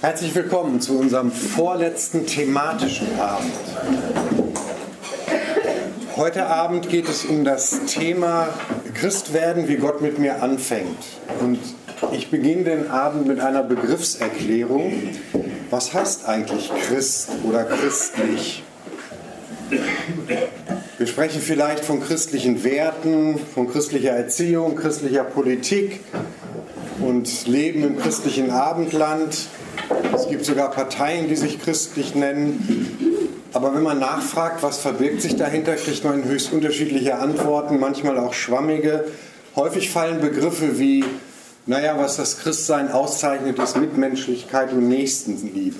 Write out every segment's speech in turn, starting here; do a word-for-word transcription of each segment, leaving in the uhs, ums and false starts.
Herzlich willkommen zu unserem vorletzten thematischen Abend. Heute Abend geht es um das Thema Christwerden, wie Gott mit mir anfängt. Und ich beginne den Abend mit einer Begriffserklärung. Was heißt eigentlich Christ oder christlich? Wir sprechen vielleicht von christlichen Werten, von christlicher Erziehung, christlicher Politik und leben im christlichen Abendland. Es gibt sogar Parteien, die sich christlich nennen. Aber wenn man nachfragt, was verbirgt sich dahinter, kriegt man höchst unterschiedliche Antworten, manchmal auch schwammige. Häufig fallen Begriffe wie, naja, was das Christsein auszeichnet, ist Mitmenschlichkeit und Nächstenliebe.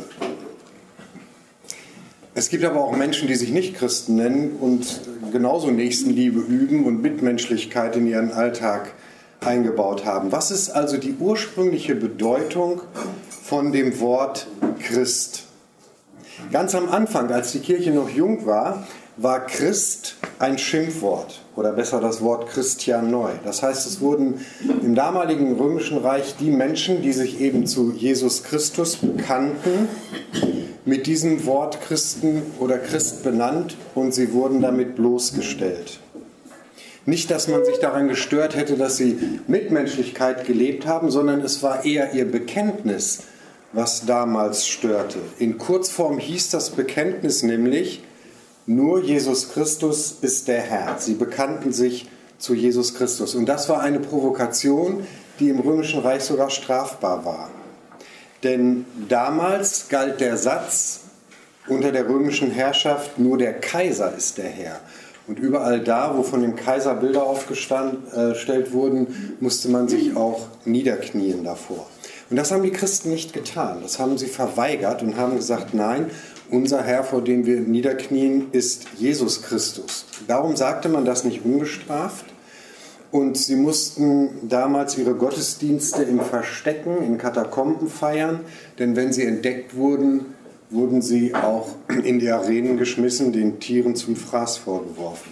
Es gibt aber auch Menschen, die sich nicht Christen nennen und genauso Nächstenliebe üben und Mitmenschlichkeit in ihren Alltag eingebaut haben. Was ist also die ursprüngliche Bedeutung von dem Wort Christ? Ganz am Anfang, als die Kirche noch jung war, war Christ ein Schimpfwort oder besser das Wort Christianoi. Das heißt, es wurden im damaligen Römischen Reich die Menschen, die sich eben zu Jesus Christus bekannten, mit diesem Wort Christen oder Christ benannt und sie wurden damit bloßgestellt. Nicht, dass man sich daran gestört hätte, dass sie Mitmenschlichkeit gelebt haben, sondern es war eher ihr Bekenntnis, was damals störte. In Kurzform hieß das Bekenntnis nämlich, nur Jesus Christus ist der Herr. Sie bekannten sich zu Jesus Christus. Und das war eine Provokation, die im Römischen Reich sogar strafbar war. Denn damals galt der Satz unter der römischen Herrschaft, nur der Kaiser ist der Herr. Und überall da, wo von dem Kaiser Bilder aufgestellt wurden, musste man sich auch niederknien davor. Und das haben die Christen nicht getan. Das haben sie verweigert und haben gesagt, nein, unser Herr, vor dem wir niederknien, ist Jesus Christus. Darum sagte man das nicht ungestraft. Und sie mussten damals ihre Gottesdienste im Verstecken, in Katakomben feiern. Denn wenn sie entdeckt wurden, wurden sie auch in die Arenen geschmissen, den Tieren zum Fraß vorgeworfen.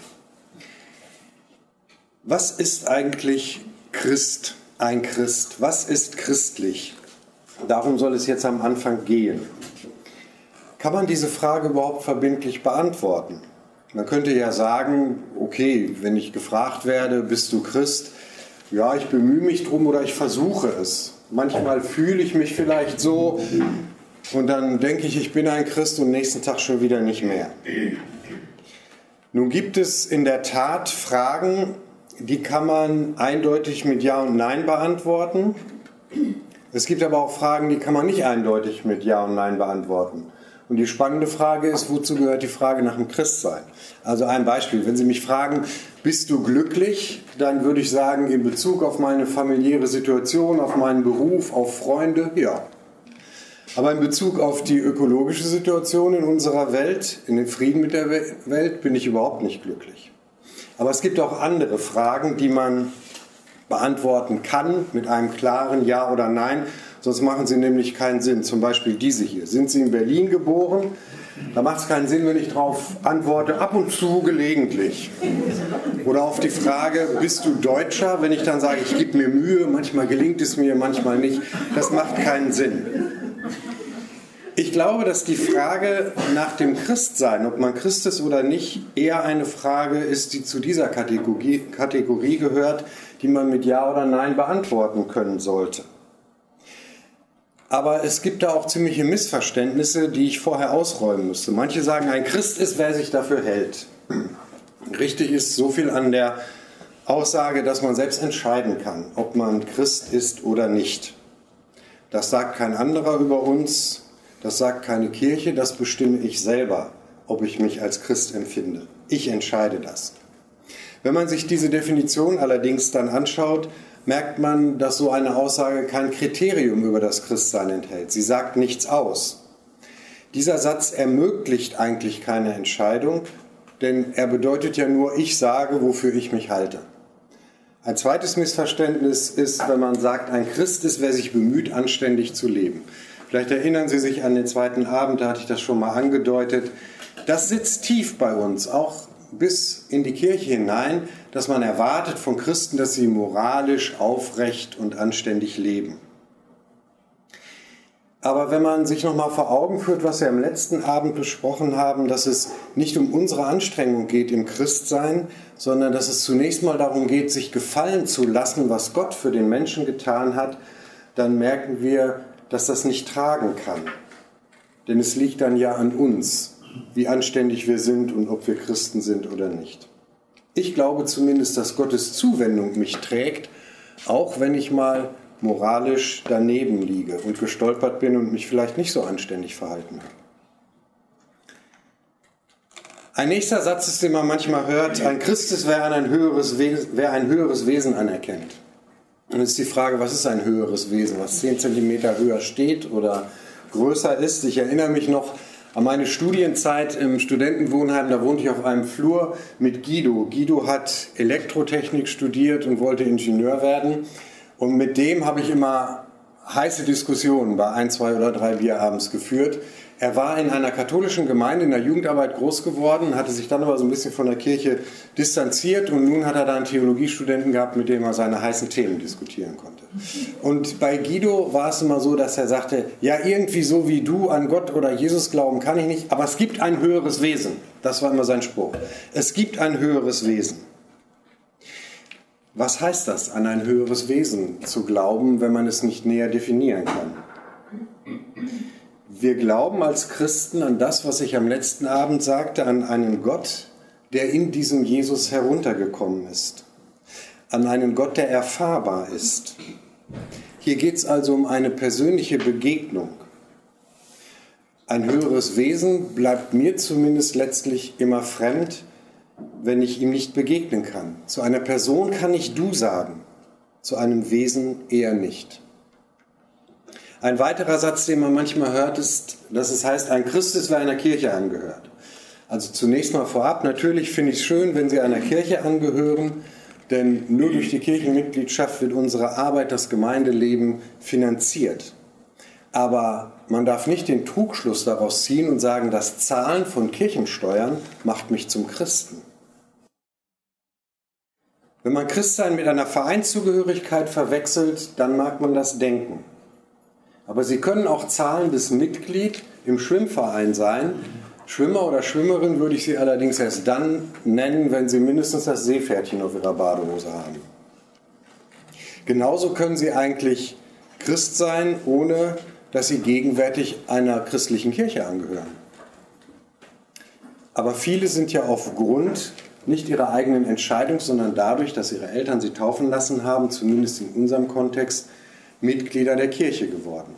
Was ist eigentlich Christ, ein Christ? Was ist christlich? Darum soll es jetzt am Anfang gehen. Kann man diese Frage überhaupt verbindlich beantworten? Man könnte ja sagen, okay, wenn ich gefragt werde, bist du Christ? Ja, ich bemühe mich drum oder ich versuche es. Manchmal fühle ich mich vielleicht so, und dann denke ich, ich bin ein Christ und nächsten Tag schon wieder nicht mehr. Nun gibt es in der Tat Fragen, die kann man eindeutig mit Ja und Nein beantworten. Es gibt aber auch Fragen, die kann man nicht eindeutig mit Ja und Nein beantworten. Und die spannende Frage ist, wozu gehört die Frage nach dem Christsein? Also ein Beispiel, wenn Sie mich fragen, bist du glücklich? Dann würde ich sagen, in Bezug auf meine familiäre Situation, auf meinen Beruf, auf Freunde, ja. Aber in Bezug auf die ökologische Situation in unserer Welt, in den Frieden mit der Welt, bin ich überhaupt nicht glücklich. Aber es gibt auch andere Fragen, die man beantworten kann mit einem klaren Ja oder Nein, sonst machen sie nämlich keinen Sinn. Zum Beispiel diese hier. Sind Sie in Berlin geboren? Da macht es keinen Sinn, wenn ich darauf antworte, ab und zu gelegentlich. Oder auf die Frage, bist du Deutscher? Wenn ich dann sage, ich gebe mir Mühe, manchmal gelingt es mir, manchmal nicht. Das macht keinen Sinn. Ich glaube, dass die Frage nach dem Christsein, ob man Christ ist oder nicht, eher eine Frage ist, die zu dieser Kategorie, Kategorie gehört, die man mit Ja oder Nein beantworten können sollte. Aber es gibt da auch ziemliche Missverständnisse, die ich vorher ausräumen müsste. Manche sagen, ein Christ ist, wer sich dafür hält. Richtig ist so viel an der Aussage, dass man selbst entscheiden kann, ob man Christ ist oder nicht. Das sagt kein anderer über uns. Das sagt keine Kirche, das bestimme ich selber, ob ich mich als Christ empfinde. Ich entscheide das. Wenn man sich diese Definition allerdings dann anschaut, merkt man, dass so eine Aussage kein Kriterium über das Christsein enthält. Sie sagt nichts aus. Dieser Satz ermöglicht eigentlich keine Entscheidung, denn er bedeutet ja nur, ich sage, wofür ich mich halte. Ein zweites Missverständnis ist, wenn man sagt, ein Christ ist, wer sich bemüht, anständig zu leben. Vielleicht erinnern Sie sich an den zweiten Abend, da hatte ich das schon mal angedeutet. Das sitzt tief bei uns, auch bis in die Kirche hinein, dass man erwartet von Christen, dass sie moralisch aufrecht und anständig leben. Aber wenn man sich nochmal vor Augen führt, was wir am letzten Abend besprochen haben, dass es nicht um unsere Anstrengung geht im Christsein, sondern dass es zunächst mal darum geht, sich gefallen zu lassen, was Gott für den Menschen getan hat, dann merken wir, dass das nicht tragen kann. Denn es liegt dann ja an uns, wie anständig wir sind und ob wir Christen sind oder nicht. Ich glaube zumindest, dass Gottes Zuwendung mich trägt, auch wenn ich mal moralisch daneben liege und gestolpert bin und mich vielleicht nicht so anständig verhalten habe. Ein nächster Satz ist, den man manchmal hört: Ein Christ ist, wer ein höheres Wesen, wer ein höheres Wesen anerkennt. Und jetzt ist die Frage, was ist ein höheres Wesen, was zehn Zentimeter höher steht oder größer ist? Ich erinnere mich noch an meine Studienzeit im Studentenwohnheim, da wohnte ich auf einem Flur mit Guido. Guido hat Elektrotechnik studiert und wollte Ingenieur werden. Und mit dem habe ich immer heiße Diskussionen bei ein, zwei oder drei Bier abends geführt. Er war in einer katholischen Gemeinde in der Jugendarbeit groß geworden, hatte sich dann aber so ein bisschen von der Kirche distanziert und nun hat er da einen Theologiestudenten gehabt, mit dem er seine heißen Themen diskutieren konnte. Und bei Guido war es immer so, dass er sagte, ja, irgendwie so wie du an Gott oder Jesus glauben kann ich nicht, aber es gibt ein höheres Wesen. Das war immer sein Spruch. Es gibt ein höheres Wesen. Was heißt das, an ein höheres Wesen zu glauben, wenn man es nicht näher definieren kann? Wir glauben als Christen an das, was ich am letzten Abend sagte, an einen Gott, der in diesem Jesus heruntergekommen ist. An einen Gott, der erfahrbar ist. Hier geht es also um eine persönliche Begegnung. Ein höheres Wesen bleibt mir zumindest letztlich immer fremd, wenn ich ihm nicht begegnen kann. Zu einer Person kann ich du sagen, zu einem Wesen eher nicht. Ein weiterer Satz, den man manchmal hört, ist, dass es heißt, ein Christ ist, wer einer Kirche angehört. Also zunächst mal vorab, natürlich finde ich es schön, wenn Sie einer Kirche angehören, denn nur durch die Kirchenmitgliedschaft wird unsere Arbeit, das Gemeindeleben finanziert. Aber man darf nicht den Trugschluss daraus ziehen und sagen, das Zahlen von Kirchensteuern macht mich zum Christen. Wenn man Christsein mit einer Vereinszugehörigkeit verwechselt, dann mag man das denken. Aber Sie können auch zahlendes Mitglied im Schwimmverein sein. Schwimmer oder Schwimmerin würde ich Sie allerdings erst dann nennen, wenn Sie mindestens das Seepferdchen auf Ihrer Badehose haben. Genauso können Sie eigentlich Christ sein, ohne dass Sie gegenwärtig einer christlichen Kirche angehören. Aber viele sind ja aufgrund nicht ihrer eigenen Entscheidung, sondern dadurch, dass ihre Eltern sie taufen lassen haben, zumindest in unserem Kontext, Mitglieder der Kirche geworden.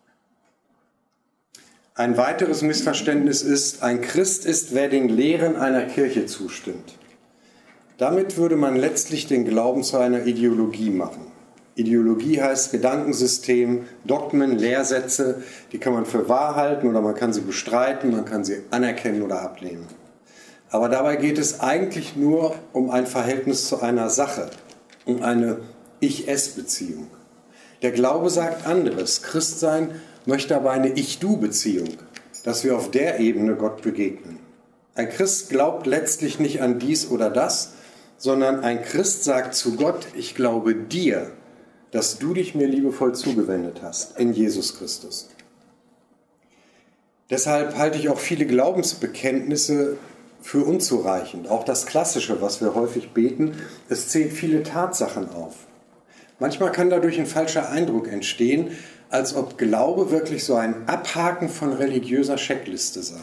Ein weiteres Missverständnis ist, ein Christ ist, wer den Lehren einer Kirche zustimmt. Damit würde man letztlich den Glauben zu einer Ideologie machen. Ideologie heißt Gedankensystem, Dogmen, Lehrsätze, die kann man für wahr halten oder man kann sie bestreiten, man kann sie anerkennen oder ablehnen. Aber dabei geht es eigentlich nur um ein Verhältnis zu einer Sache, um eine Ich-Es-Beziehung. Der Glaube sagt anderes. Christsein möchte aber eine Ich-Du-Beziehung, dass wir auf der Ebene Gott begegnen. Ein Christ glaubt letztlich nicht an dies oder das, sondern ein Christ sagt zu Gott, ich glaube dir, dass du dich mir liebevoll zugewendet hast in Jesus Christus. Deshalb halte ich auch viele Glaubensbekenntnisse für unzureichend. Auch das Klassische, was wir häufig beten, es zählt viele Tatsachen auf. Manchmal kann dadurch ein falscher Eindruck entstehen, als ob Glaube wirklich so ein Abhaken von religiöser Checkliste sei.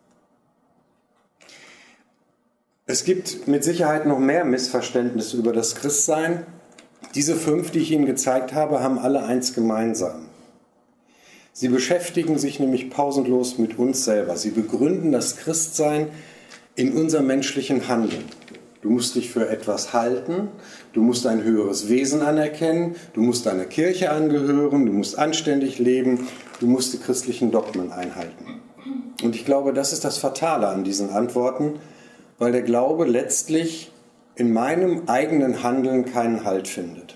Es gibt mit Sicherheit noch mehr Missverständnisse über das Christsein. Diese fünf, die ich Ihnen gezeigt habe, haben alle eins gemeinsam. Sie beschäftigen sich nämlich pausenlos mit uns selber. Sie begründen das Christsein in unserem menschlichen Handeln. Du musst dich für etwas halten, du musst ein höheres Wesen anerkennen, du musst einer Kirche angehören, du musst anständig leben, du musst die christlichen Dogmen einhalten. Und ich glaube, das ist das Fatale an diesen Antworten, weil der Glaube letztlich in meinem eigenen Handeln keinen Halt findet.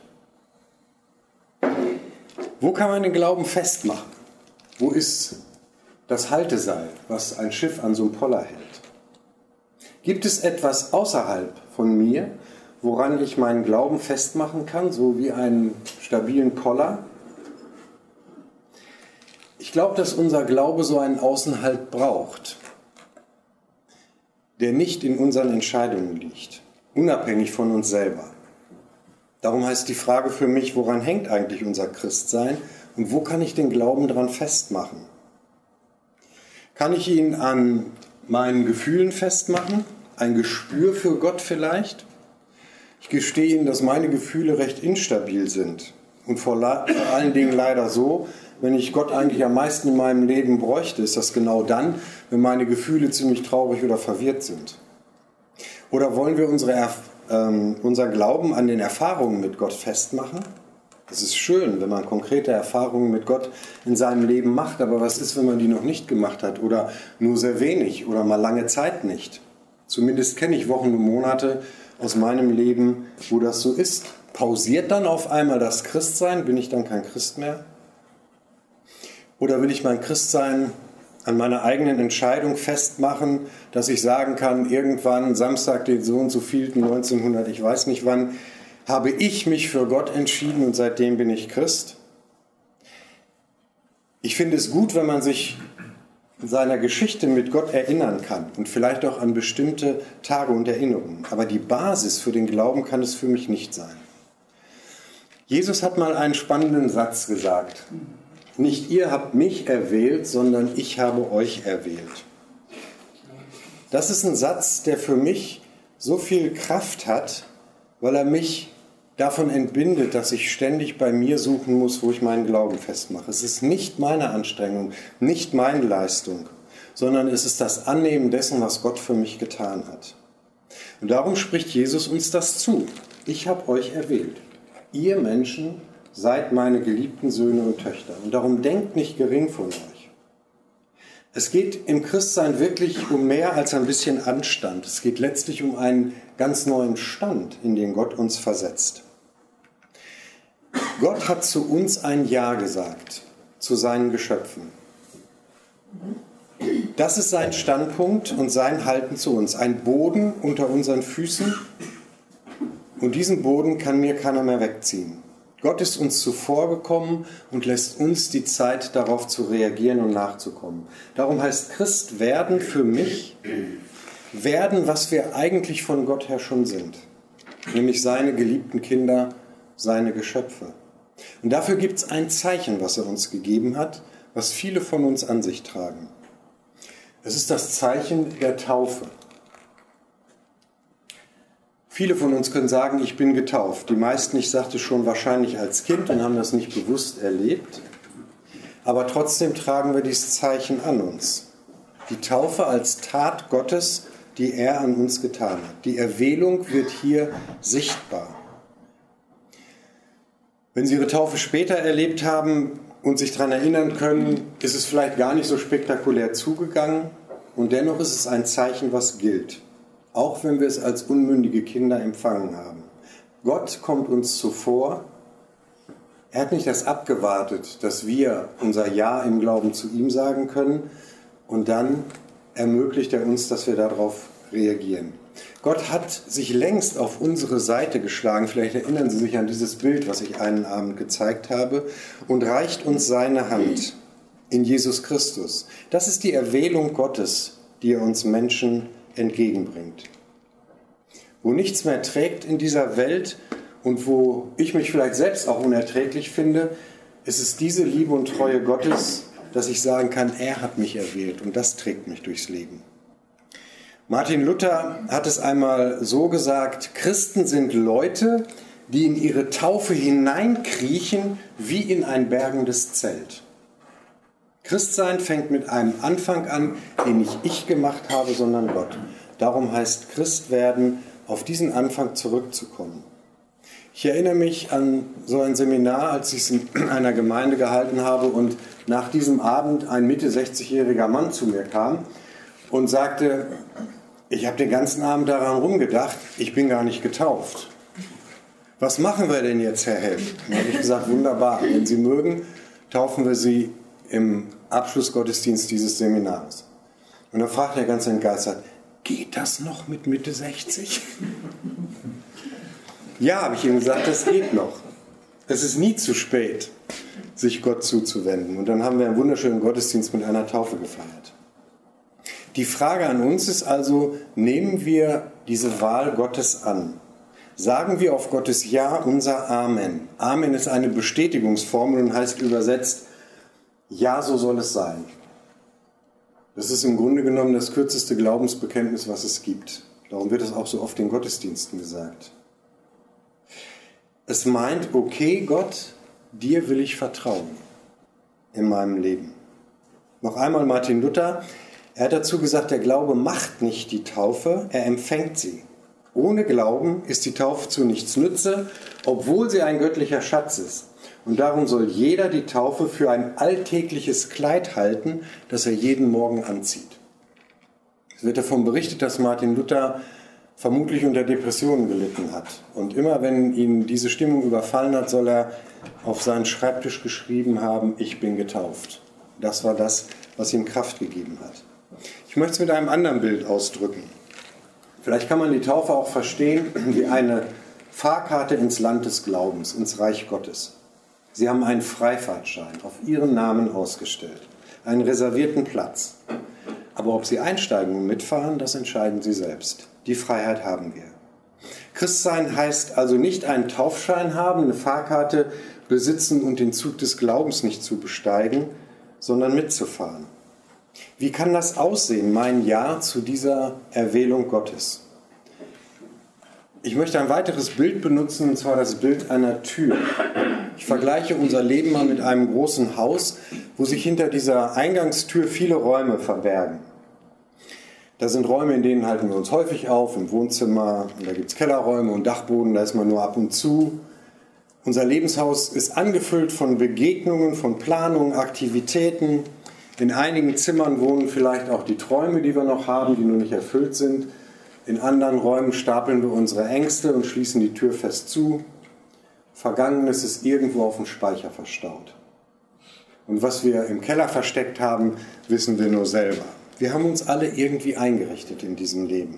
Wo kann man den Glauben festmachen? Wo ist das Halteseil, was ein Schiff an so einem Poller hält? Gibt es etwas außerhalb von mir, woran ich meinen Glauben festmachen kann, so wie einen stabilen Poller? Ich glaube, dass unser Glaube so einen Außenhalt braucht, der nicht in unseren Entscheidungen liegt, unabhängig von uns selber. Darum heißt die Frage für mich, woran hängt eigentlich unser Christsein und wo kann ich den Glauben dran festmachen? Kann ich ihn an meinen Gefühlen festmachen? Ein Gespür für Gott vielleicht? Ich gestehe Ihnen, dass meine Gefühle recht instabil sind und vor, vor allen Dingen leider so, wenn ich Gott eigentlich am meisten in meinem Leben bräuchte, ist das genau dann, wenn meine Gefühle ziemlich traurig oder verwirrt sind. Oder wollen wir unsere, äh, unser Glauben an den Erfahrungen mit Gott festmachen? Es ist schön, wenn man konkrete Erfahrungen mit Gott in seinem Leben macht, aber was ist, wenn man die noch nicht gemacht hat oder nur sehr wenig oder mal lange Zeit nicht? Zumindest kenne ich Wochen und Monate aus meinem Leben, wo das so ist. Pausiert dann auf einmal das Christsein? Bin ich dann kein Christ mehr? Oder will ich mein Christsein an meiner eigenen Entscheidung festmachen, dass ich sagen kann, irgendwann, Samstag, den so und so vielten, neunzehnhundert, ich weiß nicht wann, habe ich mich für Gott entschieden und seitdem bin ich Christ? Ich finde es gut, wenn man sich in seiner Geschichte mit Gott erinnern kann und vielleicht auch an bestimmte Tage und Erinnerungen. Aber die Basis für den Glauben kann es für mich nicht sein. Jesus hat mal einen spannenden Satz gesagt. Nicht ihr habt mich erwählt, sondern ich habe euch erwählt. Das ist ein Satz, der für mich so viel Kraft hat, weil er mich davon entbindet, dass ich ständig bei mir suchen muss, wo ich meinen Glauben festmache. Es ist nicht meine Anstrengung, nicht meine Leistung, sondern es ist das Annehmen dessen, was Gott für mich getan hat. Und darum spricht Jesus uns das zu. Ich habe euch erwählt. Ihr Menschen seid meine geliebten Söhne und Töchter. Und darum denkt nicht gering von euch. Es geht im Christsein wirklich um mehr als ein bisschen Anstand. Es geht letztlich um einen ganz neuen Stand, in den Gott uns versetzt. Gott hat zu uns ein Ja gesagt, zu seinen Geschöpfen. Das ist sein Standpunkt und sein Halten zu uns. Ein Boden unter unseren Füßen und diesen Boden kann mir keiner mehr wegziehen. Gott ist uns zuvorgekommen und lässt uns die Zeit, darauf zu reagieren und nachzukommen. Darum heißt Christ werden für mich, werden, was wir eigentlich von Gott her schon sind. Nämlich seine geliebten Kinder, seine Geschöpfe. Und dafür gibt es ein Zeichen, was er uns gegeben hat, was viele von uns an sich tragen. Es ist das Zeichen der Taufe. Viele von uns können sagen, ich bin getauft. Die meisten, ich sagte schon, wahrscheinlich als Kind und haben das nicht bewusst erlebt. Aber trotzdem tragen wir dieses Zeichen an uns. Die Taufe als Tat Gottes, die er an uns getan hat. Die Erwählung wird hier sichtbar. Wenn Sie Ihre Taufe später erlebt haben und sich daran erinnern können, ist es vielleicht gar nicht so spektakulär zugegangen. Und dennoch ist es ein Zeichen, was gilt. Auch wenn wir es als unmündige Kinder empfangen haben. Gott kommt uns zuvor. Er hat nicht erst abgewartet, dass wir unser Ja im Glauben zu ihm sagen können und dann ermöglicht er uns, dass wir darauf reagieren. Gott hat sich längst auf unsere Seite geschlagen, vielleicht erinnern Sie sich an dieses Bild, was ich einen Abend gezeigt habe, und reicht uns seine Hand in Jesus Christus. Das ist die Erwählung Gottes, die er uns Menschen entgegenbringt. Wo nichts mehr trägt in dieser Welt und wo ich mich vielleicht selbst auch unerträglich finde, ist es diese Liebe und Treue Gottes, dass ich sagen kann, er hat mich erwählt und das trägt mich durchs Leben. Martin Luther hat es einmal so gesagt, Christen sind Leute, die in ihre Taufe hineinkriechen wie in ein bergendes Zelt. Christsein fängt mit einem Anfang an, den nicht ich gemacht habe, sondern Gott. Darum heißt Christ werden, auf diesen Anfang zurückzukommen. Ich erinnere mich an so ein Seminar, als ich es in einer Gemeinde gehalten habe und nach diesem Abend ein Mitte sechzigjähriger Mann zu mir kam und sagte, ich habe den ganzen Abend daran rumgedacht, ich bin gar nicht getauft. Was machen wir denn jetzt, Herr Helm? Da habe ich gesagt, wunderbar, wenn Sie mögen, taufen wir Sie im Abschlussgottesdienst dieses Seminars. Und dann fragt er ganz entgeistert, geht das noch mit Mitte sechzig? Ja, habe ich ihm gesagt, das geht noch. Es ist nie zu spät. sich Gott zuzuwenden. Und dann haben wir einen wunderschönen Gottesdienst mit einer Taufe gefeiert. Die Frage an uns ist also, nehmen wir diese Wahl Gottes an? Sagen wir auf Gottes Ja unser Amen. Amen ist eine Bestätigungsformel und heißt übersetzt, ja, so soll es sein. Das ist im Grunde genommen das kürzeste Glaubensbekenntnis, was es gibt. Darum wird es auch so oft in Gottesdiensten gesagt. Es meint, okay, Gott, dir will ich vertrauen in meinem Leben. Noch einmal Martin Luther, er hat dazu gesagt, der Glaube macht nicht die Taufe, er empfängt sie. Ohne Glauben ist die Taufe zu nichts nütze, obwohl sie ein göttlicher Schatz ist. Und darum soll jeder die Taufe für ein alltägliches Kleid halten, das er jeden Morgen anzieht. Es wird davon berichtet, dass Martin Luther vermutlich unter Depressionen gelitten hat. Und immer wenn ihn diese Stimmung überfallen hat, soll er auf seinen Schreibtisch geschrieben haben, ich bin getauft. Das war das, was ihm Kraft gegeben hat. Ich möchte es mit einem anderen Bild ausdrücken. Vielleicht kann man die Taufe auch verstehen wie eine Fahrkarte ins Land des Glaubens, ins Reich Gottes. Sie haben einen Freifahrtschein auf Ihren Namen ausgestellt, einen reservierten Platz. Aber ob Sie einsteigen und mitfahren, das entscheiden Sie selbst. Die Freiheit haben wir. Christsein heißt also nicht einen Taufschein haben, eine Fahrkarte besitzen und den Zug des Glaubens nicht zu besteigen, sondern mitzufahren. Wie kann das aussehen, mein Ja zu dieser Erwählung Gottes? Ich möchte ein weiteres Bild benutzen, und zwar das Bild einer Tür. Ich vergleiche unser Leben mal mit einem großen Haus, wo sich hinter dieser Eingangstür viele Räume verbergen. Da sind Räume, in denen halten wir uns häufig auf, im Wohnzimmer, und da gibt es Kellerräume und Dachboden, da ist man nur ab und zu. Unser Lebenshaus ist angefüllt von Begegnungen, von Planungen, Aktivitäten. In einigen Zimmern wohnen vielleicht auch die Träume, die wir noch haben, die nur nicht erfüllt sind. In anderen Räumen stapeln wir unsere Ängste und schließen die Tür fest zu. Vergangenes ist irgendwo auf dem Speicher verstaut. Und was wir im Keller versteckt haben, wissen wir nur selber. Wir haben uns alle irgendwie eingerichtet in diesem Leben.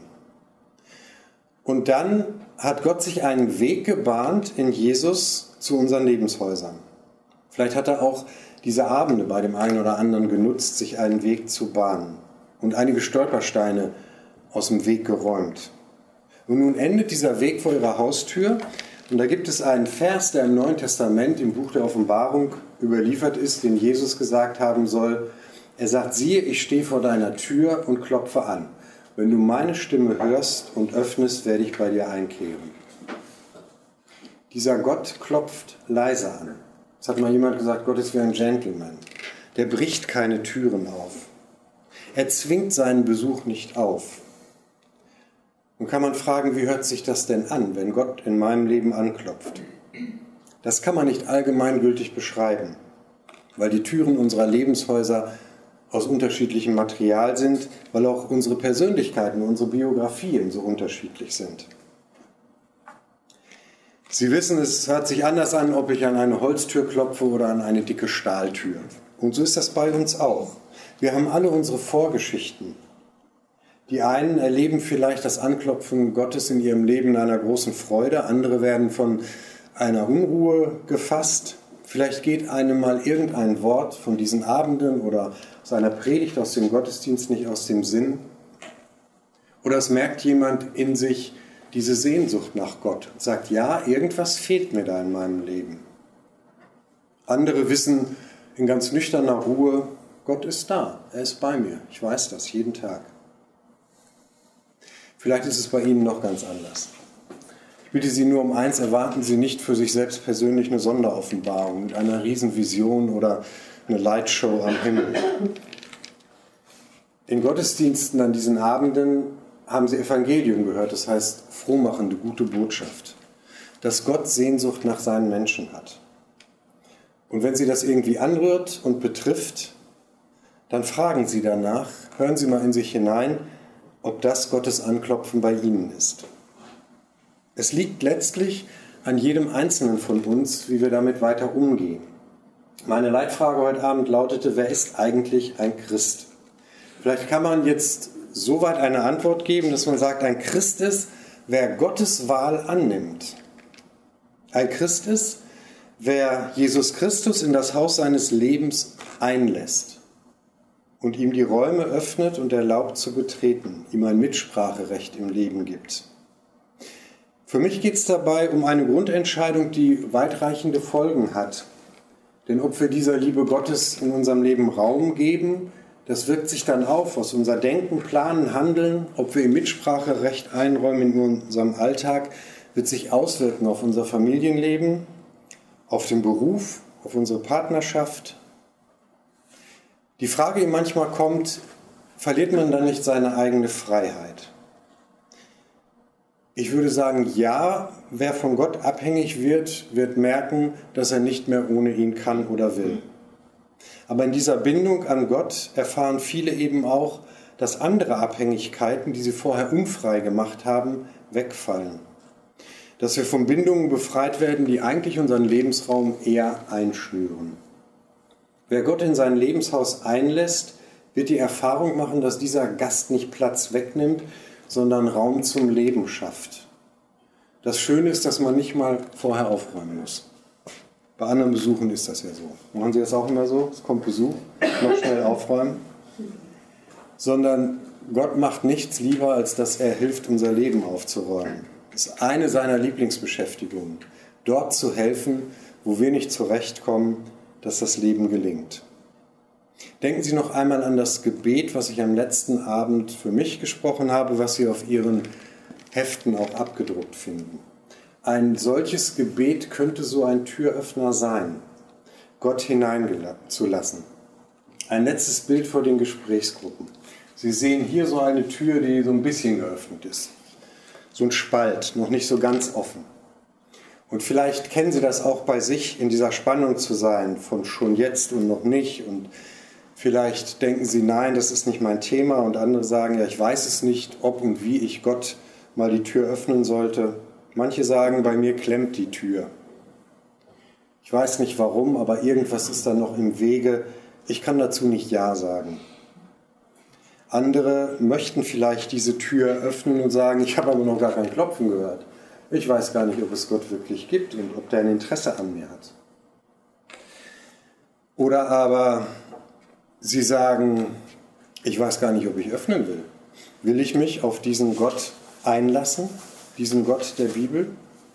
Und dann hat Gott sich einen Weg gebahnt in Jesus zu unseren Lebenshäusern. Vielleicht hat er auch diese Abende bei dem einen oder anderen genutzt, sich einen Weg zu bahnen und einige Stolpersteine aus dem Weg geräumt. Und nun endet dieser Weg vor ihrer Haustür und da gibt es einen Vers, der im Neuen Testament im Buch der Offenbarung überliefert ist, den Jesus gesagt haben soll. Er sagt, siehe, ich stehe vor deiner Tür und klopfe an. Wenn du meine Stimme hörst und öffnest, werde ich bei dir einkehren. Dieser Gott klopft leise an. Es hat mal jemand gesagt, Gott ist wie ein Gentleman. Der bricht keine Türen auf. Er zwingt seinen Besuch nicht auf. Nun kann man fragen, wie hört sich das denn an, wenn Gott in meinem Leben anklopft? Das kann man nicht allgemeingültig beschreiben, weil die Türen unserer Lebenshäuser aus unterschiedlichem Material sind, weil auch unsere Persönlichkeiten, unsere Biografien so unterschiedlich sind. Sie wissen, es hört sich anders an, ob ich an eine Holztür klopfe oder an eine dicke Stahltür. Und so ist das bei uns auch. Wir haben alle unsere Vorgeschichten. Die einen erleben vielleicht das Anklopfen Gottes in ihrem Leben in einer großen Freude, andere werden von einer Unruhe gefasst. Vielleicht geht einem mal irgendein Wort von diesen Abenden oder aus einer Predigt aus dem Gottesdienst nicht aus dem Sinn. Oder es merkt jemand in sich diese Sehnsucht nach Gott und sagt, ja, irgendwas fehlt mir da in meinem Leben. Andere wissen in ganz nüchterner Ruhe, Gott ist da, er ist bei mir, ich weiß das jeden Tag. Vielleicht ist es bei Ihnen noch ganz anders. Ich bitte Sie nur um eins, erwarten Sie nicht für sich selbst persönlich eine Sonderoffenbarung mit einer Riesenvision oder eine Lightshow am Himmel. In Gottesdiensten an diesen Abenden haben Sie Evangelium gehört, das heißt frohmachende, gute Botschaft, dass Gott Sehnsucht nach seinen Menschen hat. Und wenn Sie das irgendwie anrührt und betrifft, dann fragen Sie danach, hören Sie mal in sich hinein, ob das Gottes Anklopfen bei Ihnen ist. Es liegt letztlich an jedem Einzelnen von uns, wie wir damit weiter umgehen. Meine Leitfrage heute Abend lautete, wer ist eigentlich ein Christ? Vielleicht kann man jetzt so weit eine Antwort geben, dass man sagt, ein Christ ist, wer Gottes Wahl annimmt. Ein Christ ist, Wer Jesus Christus in das Haus seines Lebens einlässt und ihm die Räume öffnet und erlaubt zu betreten, ihm ein Mitspracherecht im Leben gibt. Für mich geht es dabei um eine Grundentscheidung, die weitreichende Folgen hat. Denn ob wir dieser Liebe Gottes in unserem Leben Raum geben, das wirkt sich dann auf, aus unser Denken, Planen, Handeln, ob wir ihm Mitspracherecht einräumen in unserem Alltag, wird sich auswirken auf unser Familienleben, auf den Beruf, auf unsere Partnerschaft. Die Frage, die manchmal kommt, verliert man dann nicht seine eigene Freiheit? Ich würde sagen, ja, wer von Gott abhängig wird, wird merken, dass er nicht mehr ohne ihn kann oder will. Aber in dieser Bindung an Gott erfahren viele eben auch, dass andere Abhängigkeiten, die sie vorher unfrei gemacht haben, wegfallen. Dass wir von Bindungen befreit werden, die eigentlich unseren Lebensraum eher einschnüren. Wer Gott in sein Lebenshaus einlässt, wird die Erfahrung machen, dass dieser Gast nicht Platz wegnimmt, sondern Raum zum Leben schafft. Das Schöne ist, dass man nicht mal vorher aufräumen muss. Bei anderen Besuchen ist das ja so. Machen Sie das auch immer so? Es kommt Besuch, noch schnell aufräumen. Sondern Gott macht nichts lieber, als dass er hilft, unser Leben aufzuräumen. Das ist eine seiner Lieblingsbeschäftigungen, dort zu helfen, wo wir nicht zurechtkommen, dass das Leben gelingt. Denken Sie noch einmal an das Gebet, was ich am letzten Abend für mich gesprochen habe, was Sie auf Ihren Heften auch abgedruckt finden. Ein solches Gebet könnte so ein Türöffner sein, Gott hineinzulassen. Ein letztes Bild vor den Gesprächsgruppen. Sie sehen hier so eine Tür, die so ein bisschen geöffnet ist. So ein Spalt, noch nicht so ganz offen. Und vielleicht kennen Sie das auch bei sich, in dieser Spannung zu sein, von schon jetzt und noch nicht. Und vielleicht denken Sie, nein, das ist nicht mein Thema. Und andere sagen, ja, ich weiß es nicht, ob und wie ich Gott mal die Tür öffnen sollte. Manche sagen, bei mir klemmt die Tür. Ich weiß nicht warum, aber irgendwas ist da noch im Wege. Ich kann dazu nicht Ja sagen. Andere möchten vielleicht diese Tür öffnen und sagen, ich habe aber noch gar kein Klopfen gehört. Ich weiß gar nicht, ob es Gott wirklich gibt und ob der ein Interesse an mir hat. Oder aber sie sagen, ich weiß gar nicht, ob ich öffnen will. Will ich mich auf diesen Gott einlassen, diesen Gott der Bibel?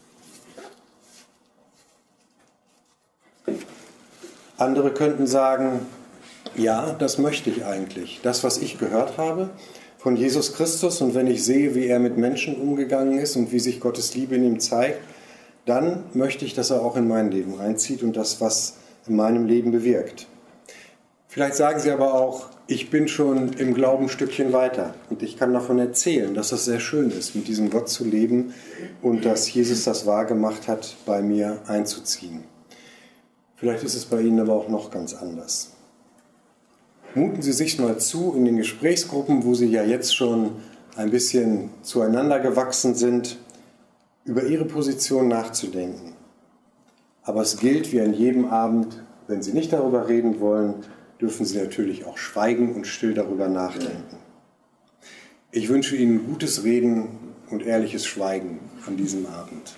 Andere könnten sagen, ja, das möchte ich eigentlich. Das, was ich gehört habe von Jesus Christus und wenn ich sehe, wie er mit Menschen umgegangen ist und wie sich Gottes Liebe in ihm zeigt, dann möchte ich, dass er auch in mein Leben reinzieht und das, was in meinem Leben bewirkt. Vielleicht sagen Sie aber auch, ich bin schon im Glauben ein Stückchen weiter und ich kann davon erzählen, dass es sehr schön ist, mit diesem Gott zu leben und dass Jesus das wahrgemacht hat, bei mir einzuziehen. Vielleicht ist es bei Ihnen aber auch noch ganz anders. Muten Sie sich mal zu in den Gesprächsgruppen, wo Sie ja jetzt schon ein bisschen zueinander gewachsen sind, über Ihre Position nachzudenken. Aber es gilt wie an jedem Abend, wenn Sie nicht darüber reden wollen, dürfen Sie natürlich auch schweigen und still darüber nachdenken. Ich wünsche Ihnen gutes Reden und ehrliches Schweigen an diesem Abend.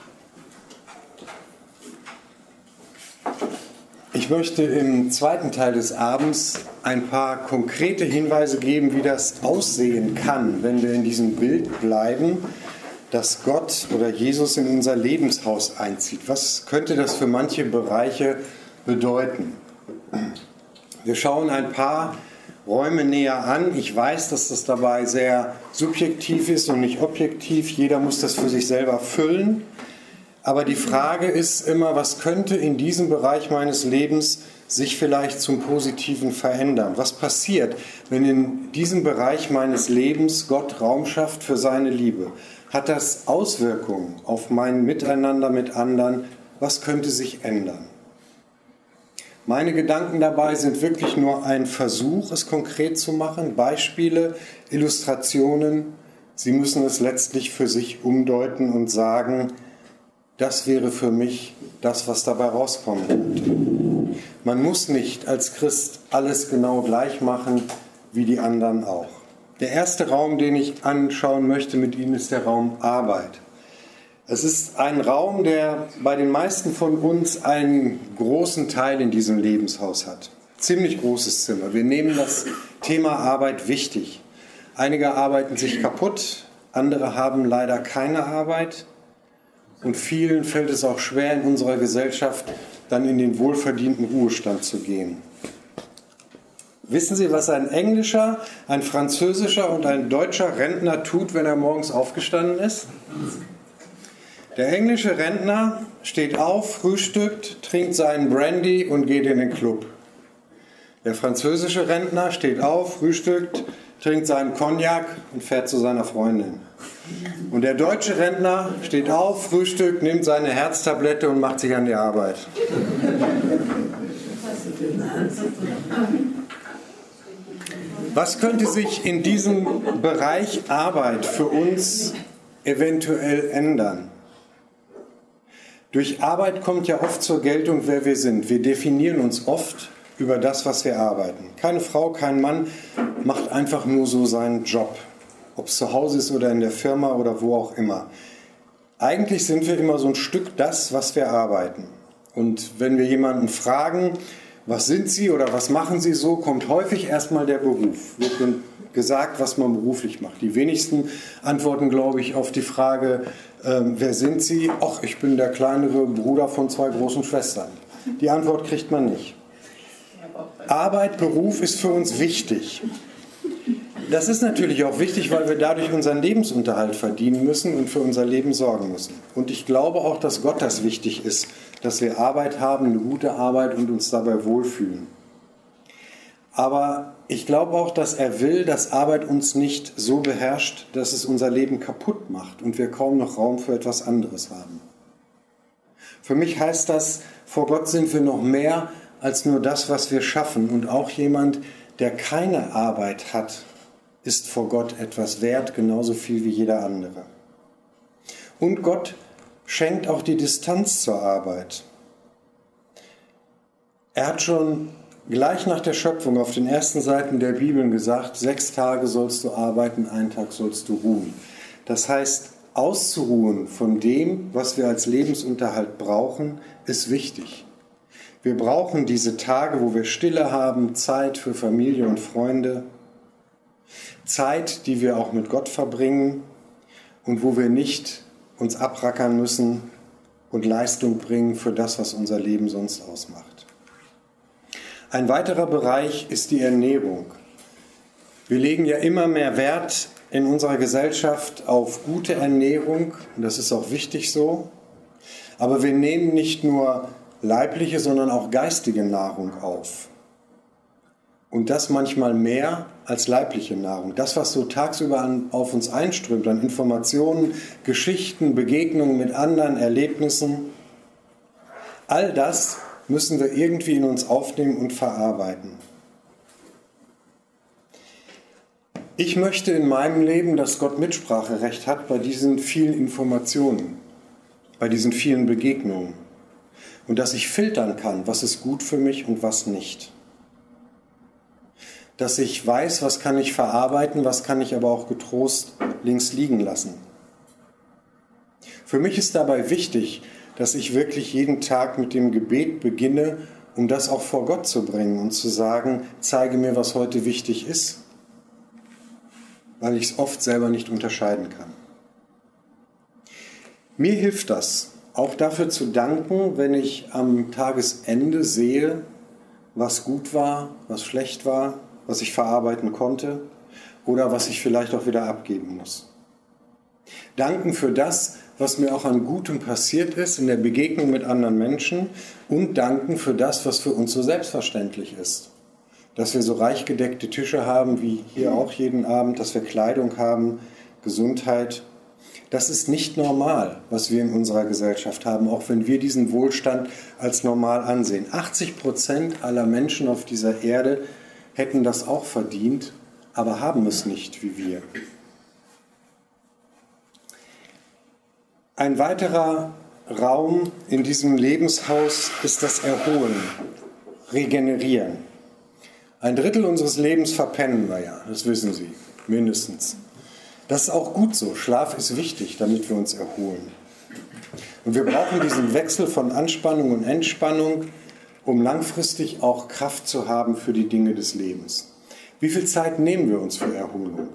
Ich möchte im zweiten Teil des Abends ein paar konkrete Hinweise geben, wie das aussehen kann, wenn wir in diesem Bild bleiben, dass Gott oder Jesus in unser Lebenshaus einzieht. Was könnte das für manche Bereiche bedeuten? Wir schauen ein paar Räume näher an. Ich weiß, dass das dabei sehr subjektiv ist und nicht objektiv. Jeder muss das für sich selber füllen. Aber die Frage ist immer, was könnte in diesem Bereich meines Lebens sich vielleicht zum Positiven verändern? Was passiert, wenn in diesem Bereich meines Lebens Gott Raum schafft für seine Liebe? Hat das Auswirkungen auf mein Miteinander mit anderen? Was könnte sich ändern? Meine Gedanken dabei sind wirklich nur ein Versuch, es konkret zu machen. Beispiele, Illustrationen. Sie müssen es letztlich für sich umdeuten und sagen, das wäre für mich das, was dabei rauskommen könnte. Man muss nicht als Christ alles genau gleich machen, wie die anderen auch. Der erste Raum, den ich anschauen möchte mit Ihnen, ist der Raum Arbeit. Es ist ein Raum, der bei den meisten von uns einen großen Teil in diesem Lebenshaus hat. Ziemlich großes Zimmer. Wir nehmen das Thema Arbeit wichtig. Einige arbeiten sich kaputt, andere haben leider keine Arbeit und vielen fällt es auch schwer in unserer Gesellschaft, dann in den wohlverdienten Ruhestand zu gehen. Wissen Sie, was ein englischer, ein französischer und ein deutscher Rentner tut, wenn er morgens aufgestanden ist? Der englische Rentner steht auf, frühstückt, trinkt seinen Brandy und geht in den Club. Der französische Rentner steht auf, frühstückt, trinkt seinen Cognac und fährt zu seiner Freundin. Und der deutsche Rentner steht auf, frühstückt, nimmt seine Herztablette und macht sich an die Arbeit. Was könnte sich in diesem Bereich Arbeit für uns eventuell ändern? Durch Arbeit kommt ja oft zur Geltung, wer wir sind. Wir definieren uns oft über das, was wir arbeiten. Keine Frau, kein Mann macht einfach nur so seinen Job. Ob es zu Hause ist oder in der Firma oder wo auch immer. Eigentlich sind wir immer so ein Stück das, was wir arbeiten. Und wenn wir jemanden fragen, was sind Sie oder was machen Sie so, kommt häufig erstmal der Beruf. Wird gesagt, was man beruflich macht. Die wenigsten antworten, glaube ich, auf die Frage, äh, wer sind Sie? Ach, ich bin der kleinere Bruder von zwei großen Schwestern. Die Antwort kriegt man nicht. Arbeit, Beruf ist für uns wichtig. Das ist natürlich auch wichtig, weil wir dadurch unseren Lebensunterhalt verdienen müssen und für unser Leben sorgen müssen. Und ich glaube auch, dass Gott das wichtig ist, dass wir Arbeit haben, eine gute Arbeit und uns dabei wohlfühlen. Aber ich glaube auch, dass er will, dass Arbeit uns nicht so beherrscht, dass es unser Leben kaputt macht und wir kaum noch Raum für etwas anderes haben. Für mich heißt das, vor Gott sind wir noch mehr als nur das, was wir schaffen. Und auch jemand, der keine Arbeit hat, ist vor Gott etwas wert, genauso viel wie jeder andere. Und Gott schenkt auch die Distanz zur Arbeit. Er hat schon gleich nach der Schöpfung auf den ersten Seiten der Bibel gesagt, sechs Tage sollst du arbeiten, einen Tag sollst du ruhen. Das heißt, auszuruhen von dem, was wir als Lebensunterhalt brauchen, ist wichtig. Wir brauchen diese Tage, wo wir Stille haben, Zeit für Familie und Freunde, Zeit, die wir auch mit Gott verbringen und wo wir nicht uns abrackern müssen und Leistung bringen für das, was unser Leben sonst ausmacht. Ein weiterer Bereich ist die Ernährung. Wir legen ja immer mehr Wert in unserer Gesellschaft auf gute Ernährung, und das ist auch wichtig so, aber wir nehmen nicht nur leibliche, sondern auch geistige Nahrung auf. Und das manchmal mehr als leibliche Nahrung. Das, was so tagsüber an, auf uns einströmt, an Informationen, Geschichten, Begegnungen mit anderen, Erlebnissen, all das müssen wir irgendwie in uns aufnehmen und verarbeiten. Ich möchte in meinem Leben, dass Gott Mitspracherecht hat bei diesen vielen Informationen, bei diesen vielen Begegnungen. Und dass ich filtern kann, was ist gut für mich und was nicht. Dass ich weiß, was kann ich verarbeiten, was kann ich aber auch getrost links liegen lassen. Für mich ist dabei wichtig, dass ich wirklich jeden Tag mit dem Gebet beginne, um das auch vor Gott zu bringen und zu sagen, zeige mir, was heute wichtig ist, weil ich es oft selber nicht unterscheiden kann. Mir hilft das, auch dafür zu danken, wenn ich am Tagesende sehe, was gut war, was schlecht war, was ich verarbeiten konnte oder was ich vielleicht auch wieder abgeben muss. Danken für das, was mir auch an Gutem passiert ist in der Begegnung mit anderen Menschen und danken für das, was für uns so selbstverständlich ist. Dass wir so reich gedeckte Tische haben, wie hier auch jeden Abend, dass wir Kleidung haben, Gesundheit. Das ist nicht normal, was wir in unserer Gesellschaft haben, auch wenn wir diesen Wohlstand als normal ansehen. achtzig Prozent aller Menschen auf dieser Erde hätten das auch verdient, aber haben es nicht wie wir. Ein weiterer Raum in diesem Lebenshaus ist das Erholen, Regenerieren. Ein Drittel unseres Lebens verpennen wir ja, das wissen Sie, mindestens. Das ist auch gut so. Schlaf ist wichtig, damit wir uns erholen. Und wir brauchen diesen Wechsel von Anspannung und Entspannung, um langfristig auch Kraft zu haben für die Dinge des Lebens. Wie viel Zeit nehmen wir uns für Erholung?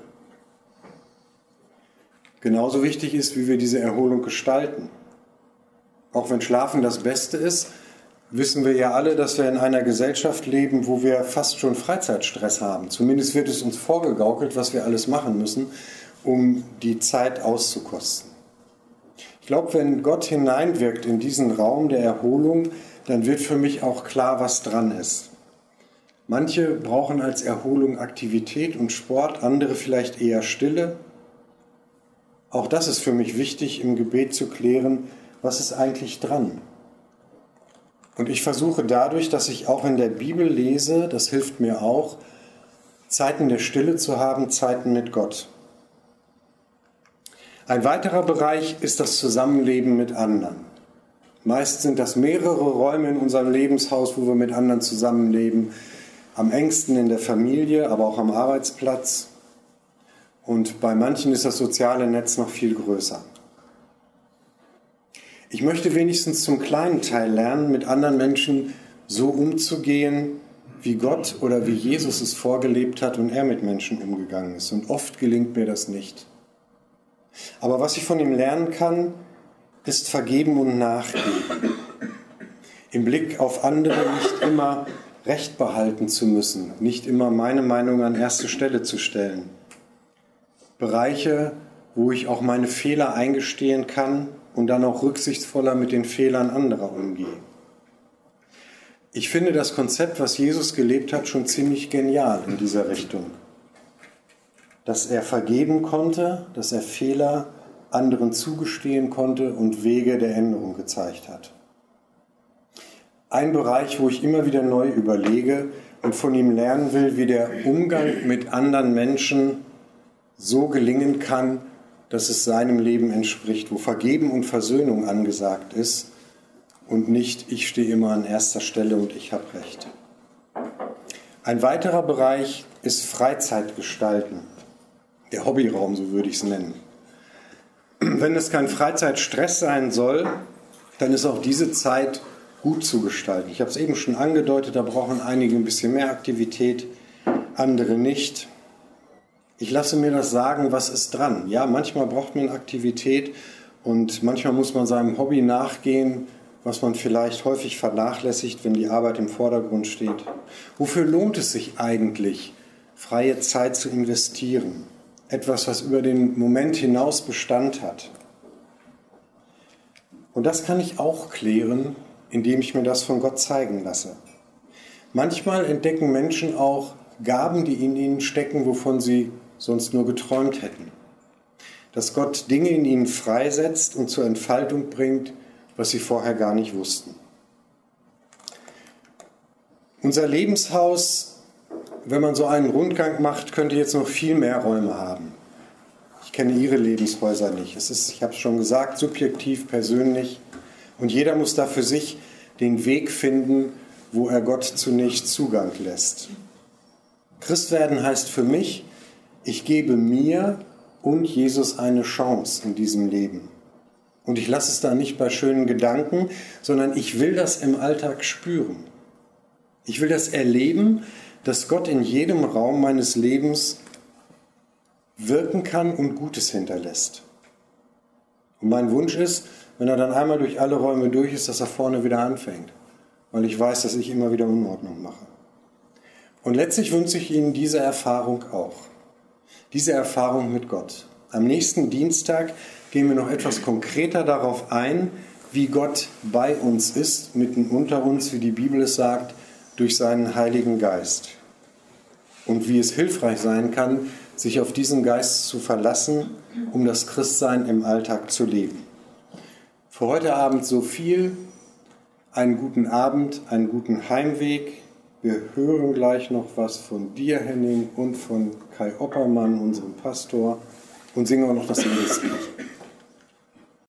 Genauso wichtig ist, wie wir diese Erholung gestalten. Auch wenn Schlafen das Beste ist, wissen wir ja alle, dass wir in einer Gesellschaft leben, wo wir fast schon Freizeitstress haben. Zumindest wird es uns vorgegaukelt, was wir alles machen müssen, um die Zeit auszukosten. Ich glaube, wenn Gott hineinwirkt in diesen Raum der Erholung, dann wird für mich auch klar, was dran ist. Manche brauchen als Erholung Aktivität und Sport, andere vielleicht eher Stille. Auch das ist für mich wichtig, im Gebet zu klären, was ist eigentlich dran? Und ich versuche dadurch, dass ich auch in der Bibel lese, das hilft mir auch, Zeiten der Stille zu haben, Zeiten mit Gott. Ein weiterer Bereich ist das Zusammenleben mit anderen. Meist sind das mehrere Räume in unserem Lebenshaus, wo wir mit anderen zusammenleben. Am engsten in der Familie, aber auch am Arbeitsplatz. Und bei manchen ist das soziale Netz noch viel größer. Ich möchte wenigstens zum kleinen Teil lernen, mit anderen Menschen so umzugehen, wie Gott oder wie Jesus es vorgelebt hat und er mit Menschen umgegangen ist. Und oft gelingt mir das nicht. Aber was ich von ihm lernen kann, ist vergeben und nachgeben. Im Blick auf andere nicht immer Recht behalten zu müssen, nicht immer meine Meinung an erste Stelle zu stellen. Bereiche, wo ich auch meine Fehler eingestehen kann und dann auch rücksichtsvoller mit den Fehlern anderer umgehe. Ich finde das Konzept, was Jesus gelebt hat, schon ziemlich genial in dieser Richtung. Dass er vergeben konnte, dass er Fehler anderen zugestehen konnte und Wege der Änderung gezeigt hat. Ein Bereich, wo ich immer wieder neu überlege und von ihm lernen will, wie der Umgang mit anderen Menschen so gelingen kann, dass es seinem Leben entspricht, wo Vergeben und Versöhnung angesagt ist und nicht, ich stehe immer an erster Stelle und ich habe Recht. Ein weiterer Bereich ist Freizeitgestalten, der Hobbyraum, so würde ich es nennen. Wenn es kein Freizeitstress sein soll, dann ist auch diese Zeit gut zu gestalten. Ich habe es eben schon angedeutet, da brauchen einige ein bisschen mehr Aktivität, andere nicht. Ich lasse mir das sagen, was ist dran. Ja, manchmal braucht man Aktivität und manchmal muss man seinem Hobby nachgehen, was man vielleicht häufig vernachlässigt, wenn die Arbeit im Vordergrund steht. Wofür lohnt es sich eigentlich, freie Zeit zu investieren? Etwas, was über den Moment hinaus Bestand hat. Und das kann ich auch klären, indem ich mir das von Gott zeigen lasse. Manchmal entdecken Menschen auch Gaben, die in ihnen stecken, wovon sie sonst nur geträumt hätten. Dass Gott Dinge in ihnen freisetzt und zur Entfaltung bringt, was sie vorher gar nicht wussten. Unser Lebenshaus, wenn man so einen Rundgang macht, könnte jetzt noch viel mehr Räume haben. Ich kenne Ihre Lebenshäuser nicht. Es ist, ich habe es schon gesagt, subjektiv, persönlich. Und jeder muss da für sich den Weg finden, wo er Gott zunächst Zugang lässt. Christwerden heißt für mich, ich gebe mir und Jesus eine Chance in diesem Leben. Und ich lasse es da nicht bei schönen Gedanken, sondern ich will das im Alltag spüren. Ich will das erleben, dass Gott in jedem Raum meines Lebens wirken kann und Gutes hinterlässt. Und mein Wunsch ist, wenn er dann einmal durch alle Räume durch ist, dass er vorne wieder anfängt. Weil ich weiß, dass ich immer wieder Unordnung mache. Und letztlich wünsche ich Ihnen diese Erfahrung auch. Diese Erfahrung mit Gott. Am nächsten Dienstag gehen wir noch etwas konkreter darauf ein, wie Gott bei uns ist, mitten unter uns, wie die Bibel es sagt, durch seinen Heiligen Geist. Und wie es hilfreich sein kann, sich auf diesen Geist zu verlassen, um das Christsein im Alltag zu leben. Für heute Abend so viel. Einen guten Abend, einen guten Heimweg. Wir hören gleich noch was von dir, Henning, und von Kai Oppermann, unserem Pastor, und singen auch noch das Lied.